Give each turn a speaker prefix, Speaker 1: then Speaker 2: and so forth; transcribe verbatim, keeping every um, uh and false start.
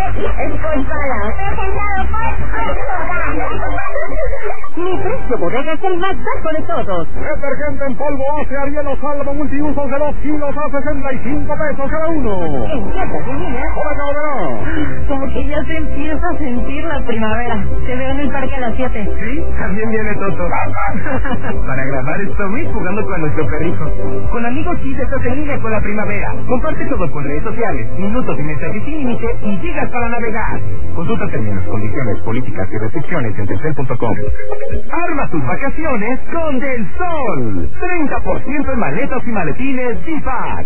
Speaker 1: Escolpala. Presentado por Mi Precio Bodega es el más bajo de todos.
Speaker 2: Detergente en polvo Ace Ariel Salvo multiusos de dos kilos a sesenta y cinco pesos cada uno.
Speaker 1: Empieza, Julina.
Speaker 2: Hola, cabrón.
Speaker 1: Como que ya se empieza a sentir la primavera. Te veo en el parque a las siete.
Speaker 3: Sí, también viene Toto. Para grabar Story jugando con nuestro perrijo. Con amigos sí estás en línea con la primavera. Comparte todo con redes sociales, minutos y mensajes sin límite y gigas para navegar. Consulta términos, condiciones, políticas y restricciones en telcel punto com. Arma tus vacaciones con Del Sol. treinta por ciento en maletas y maletines Zipac.